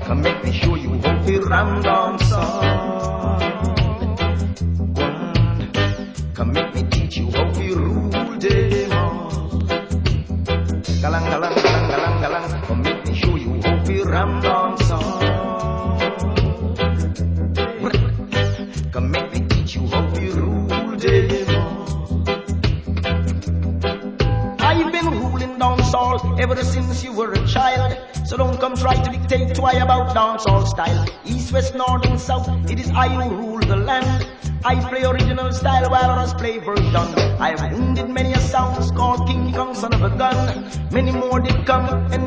Come make me show you how to ram down sound. Come make me teach you how to rule them all. Galang, galang, galang, galang, galang. Come make me show you how to ram down sound. Come make me teach you how to rule them all. I've been ruling dancehall ever since you were a child. So don't come try to dictate to I about dancehall style. East, west, north and south, it is I who rule the land. I play original style while others play version. I have wounded many a sound called King Kong, son of a gun. Many more did come and